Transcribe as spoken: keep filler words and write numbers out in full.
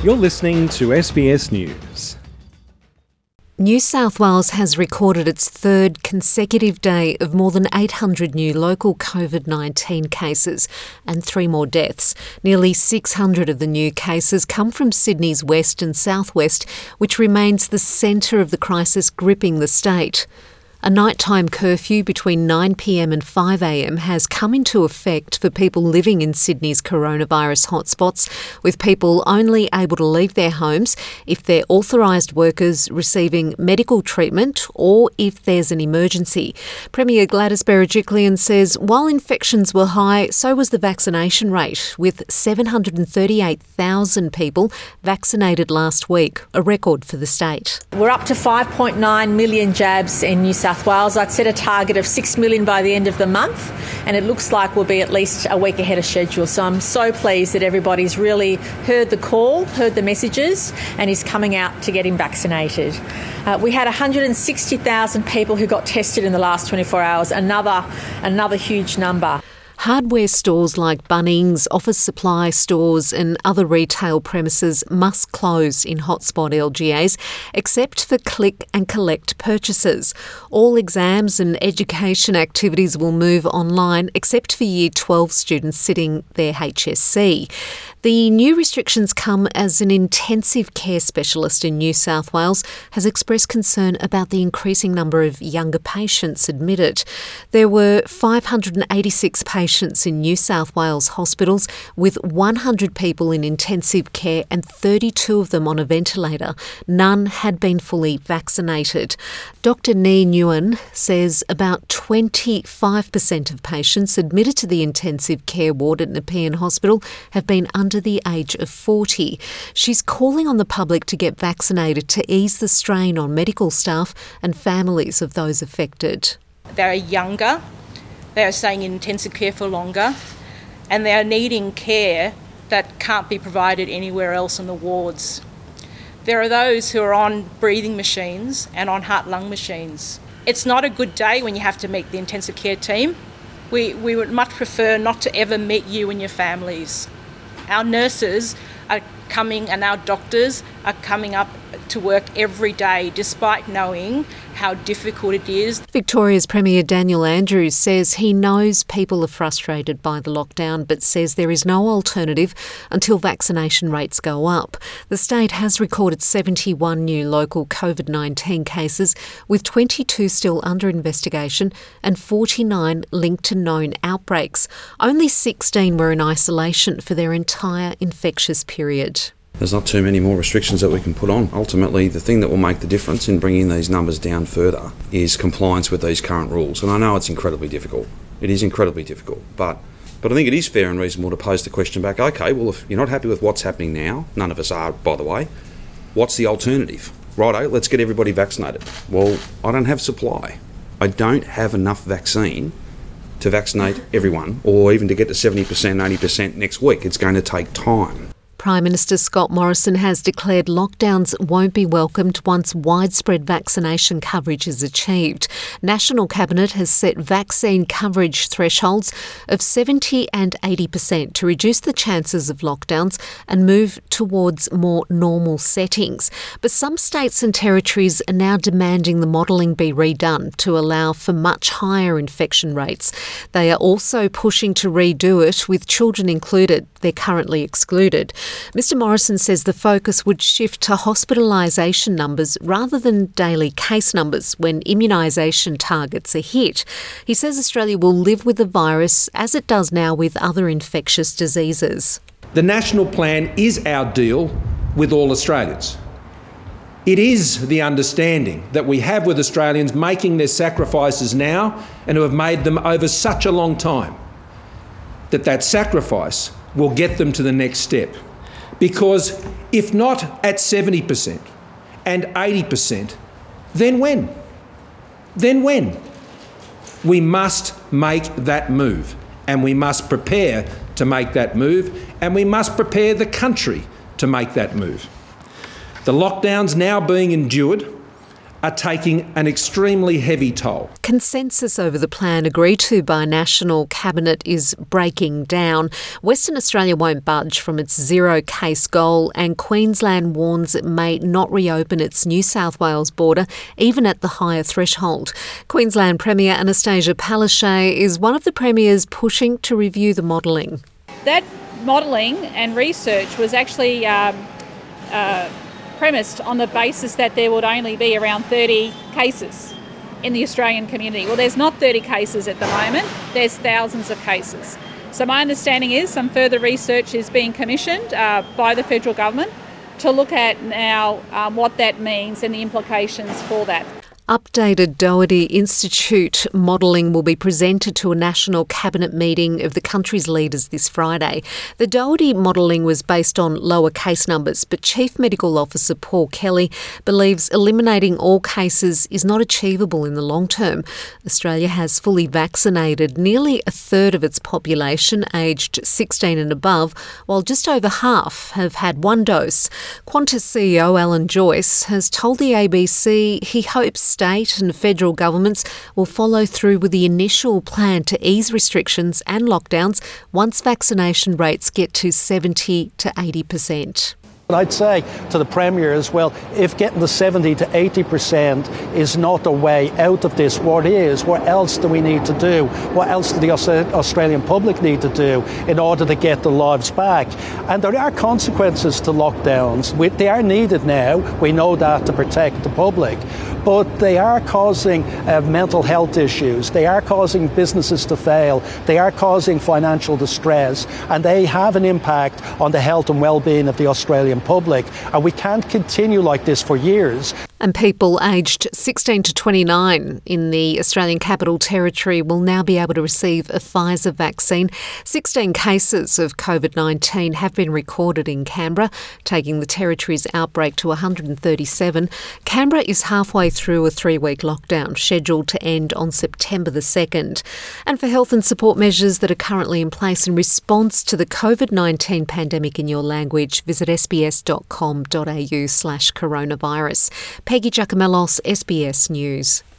You're listening to S B S News. New South Wales has recorded its third consecutive day of more than eight hundred new local COVID nineteen cases and three more deaths. Nearly six hundred of the new cases come from Sydney's west and southwest, which remains the centre of the crisis gripping the state. A nighttime curfew between nine p m and five a m has come into effect for people living in Sydney's coronavirus hotspots, with people only able to leave their homes if they're authorised workers receiving medical treatment or if there's an emergency. Premier Gladys Berejiklian says while infections were high, so was the vaccination rate, with seven hundred thirty-eight thousand people vaccinated last week, a record for the state. We're up to five point nine million jabs in New South Wales. I'd set a target of six million by the end of the month, and it looks like we'll be at least a week ahead of schedule. So I'm so pleased that everybody's really heard the call, heard the messages, and is coming out to getting vaccinated. Uh, we had one hundred sixty thousand people who got tested in the last twenty-four hours, another, another huge number. Hardware stores like Bunnings, office supply stores and other retail premises must close in hotspot L G As, except for click and collect purchases. All exams and education activities will move online, except for Year twelve students sitting their H S C. The new restrictions come as an intensive care specialist in New South Wales has expressed concern about the increasing number of younger patients admitted. There were five hundred eighty-six patients in New South Wales hospitals, with one hundred people in intensive care and thirty-two of them on a ventilator. None had been fully vaccinated. Doctor Nee Nguyen says about twenty-five percent of patients admitted to the intensive care ward at Nepean Hospital have been under the age of forty. She's calling on the public to get vaccinated to ease the strain on medical staff and families of those affected. They are younger, they are staying in intensive care for longer, and they are needing care that can't be provided anywhere else in the wards. There are those who are on breathing machines and on heart-lung machines. It's not a good day when you have to meet the intensive care team. We, we would much prefer not to ever meet you and your families. Our nurses are coming and our doctors are coming up to work every day despite knowing how difficult it is. Victoria's Premier Daniel Andrews says he knows people are frustrated by the lockdown, but says there is no alternative until vaccination rates go up. The state has recorded seventy-one new local COVID nineteen cases, with twenty-two still under investigation and forty-nine linked to known outbreaks. Only sixteen were in isolation for their entire infectious period. There's not too many more restrictions that we can put on. Ultimately, the thing that will make the difference in bringing these numbers down further is compliance with these current rules. And I know it's incredibly difficult. It is incredibly difficult. But but I think it is fair and reasonable to pose the question back, OK, well, if you're not happy with what's happening now, none of us are, by the way, what's the alternative? Righto, let's get everybody vaccinated. Well, I don't have supply. I don't have enough vaccine to vaccinate everyone, or even to get to seventy percent, eighty percent next week. It's going to take time. Prime Minister Scott Morrison has declared lockdowns won't be welcomed once widespread vaccination coverage is achieved. National Cabinet has set vaccine coverage thresholds of seventy and eighty percent to reduce the chances of lockdowns and move towards more normal settings. But some states and territories are now demanding the modelling be redone to allow for much higher infection rates. They are also pushing to redo it, with children included. They're currently excluded. Mister Morrison says the focus would shift to hospitalisation numbers rather than daily case numbers when immunisation targets are hit. He says Australia will live with the virus as it does now with other infectious diseases. The national plan is our deal with all Australians. It is the understanding that we have with Australians making their sacrifices now and who have made them over such a long time, that that sacrifice will get them to the next step. Because if not at seventy percent and eighty percent, then when? Then when? We must make that move, and we must prepare to make that move, and we must prepare the country to make that move. The lockdowns now being endured are taking an extremely heavy toll. Consensus over the plan agreed to by National Cabinet is breaking down. Western Australia won't budge from its zero-case goal, and Queensland warns it may not reopen its New South Wales border, even at the higher threshold. Queensland Premier Anastasia Palaszczuk is one of the premiers pushing to review the modelling. That modelling and research was actually um, uh, premised on the basis that there would only be around thirty cases in the Australian community. Well, there's not thirty cases at the moment, there's thousands of cases. So my understanding is some further research is being commissioned uh, by the federal government to look at now um, what that means and the implications for that. Updated Doherty Institute modelling will be presented to a National Cabinet meeting of the country's leaders this Friday. The Doherty modelling was based on lower case numbers, but Chief Medical Officer Paul Kelly believes eliminating all cases is not achievable in the long term. Australia has fully vaccinated nearly a third of its population aged sixteen and above, while just over half have had one dose. Qantas C E O Alan Joyce has told the A B C he hopes state and federal governments will follow through with the initial plan to ease restrictions and lockdowns once vaccination rates get to seventy to eighty percent. I'd say to the Premier as well, if getting the seventy to eighty percent is not the way out of this, what is? What else do we need to do? What else do the Australian public need to do in order to get their lives back? And there are consequences to lockdowns. We, they are needed now. We know that to protect the public. But they are causing uh, mental health issues. They are causing businesses to fail. They are causing financial distress. And they have an impact on the health and well-being of the Australian public, and we can't continue like this for years. And people aged sixteen to twenty-nine in the Australian Capital Territory will now be able to receive a Pfizer vaccine. sixteen cases of COVID nineteen have been recorded in Canberra, taking the territory's outbreak to one hundred thirty-seven. Canberra is halfway through a three-week lockdown scheduled to end on September the second. And for health and support measures that are currently in place in response to the COVID nineteen pandemic in your language, visit sbs.com.au slash coronavirus. Peggy Giacomellos, S B S News.